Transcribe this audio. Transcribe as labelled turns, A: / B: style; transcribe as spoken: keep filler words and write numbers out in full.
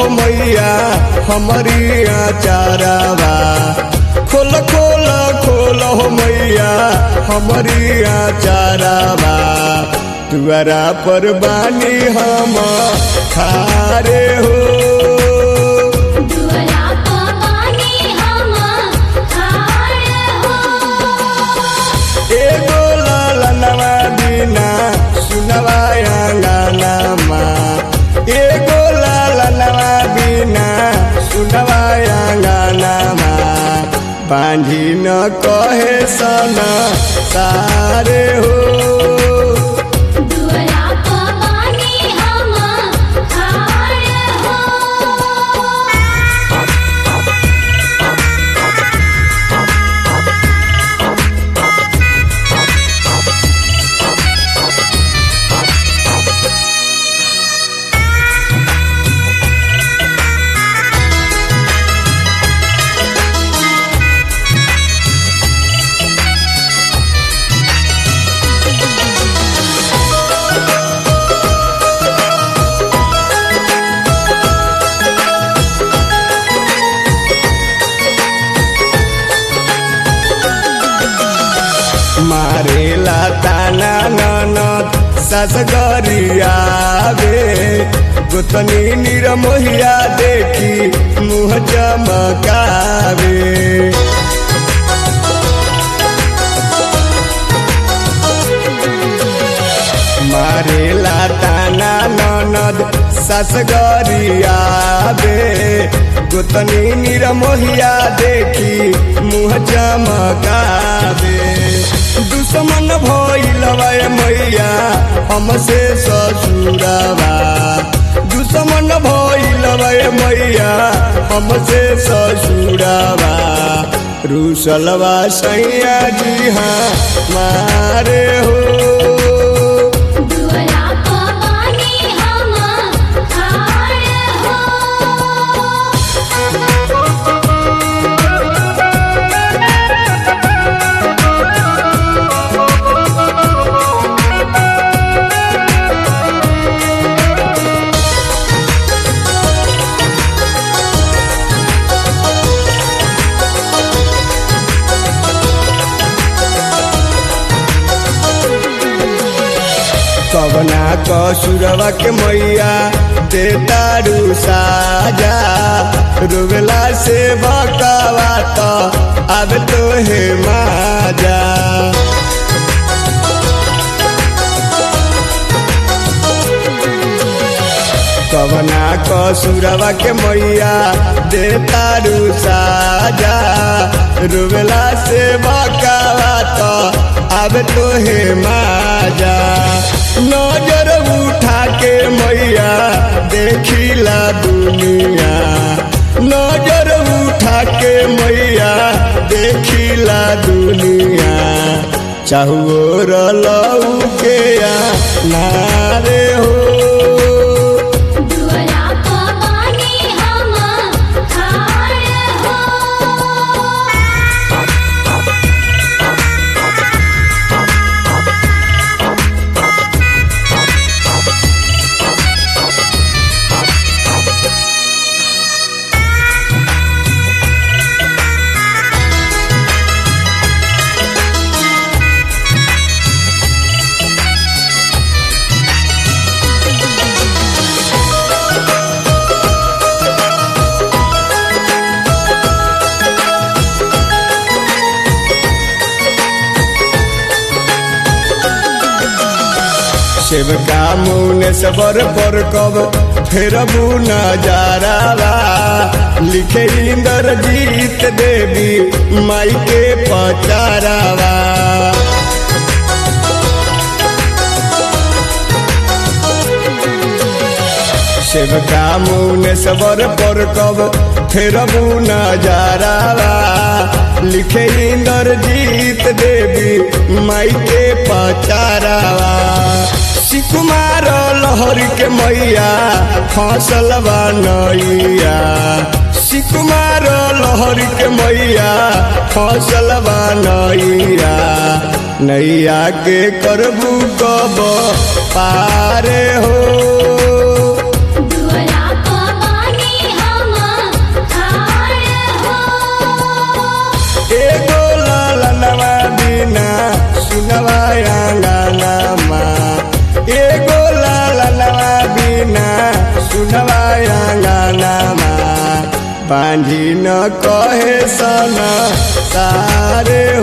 A: मैया हमारी आचारवा खोल खोल खोल हो मैया हमारी आचारवा तुअरा पर बानी हम खारे हो एगो लालनवा बिना सुनवा आंगनमा एगो लालनवा बिना सुनवा आंगनमा बांधी न कहे सना सारे हो मारेला ताना ननद ससगरियावे गोतनी निरमोहिया देखी मुँह चमकावे मारेला ताना ननद ससगरियावे गोतनी निरमोहिया देखी मुँह चमकावे दुश्मन भइलवा मैया हमसे ससुरवा दुश्मन भइलवा मैया हमसे ससुरवा रुसलवा सैया जी हाँ मारे हो कवना कसुरवा के मैया दे तारू साजा रोवेला से बकवा तो अब तो हे माजा कवना कसुरवा के मैया दे तारू साजा रोवेला से बकवा तो अब तो हे माजा नजर उठा के मैया देखिला दुनिया नजर उठा के मैया देखिला दुनिया चाहुओर लऊ के नारे हो सेवका मुने सबर पर कब फिर नजारावा लिखे इंद्रजीत देवी माई के पचारावा सेवका मुने सबर पर कब फिर नजारावा लिखे इंद्रजीत देवी माई के पचारावा कुमार लहरी के मैया फसलवा नैया कुमार लहरी के मैया फसलवा नैया नैया के करबू कब पारे हो
B: दुआरा को बानी
A: माली न कहे सना सारे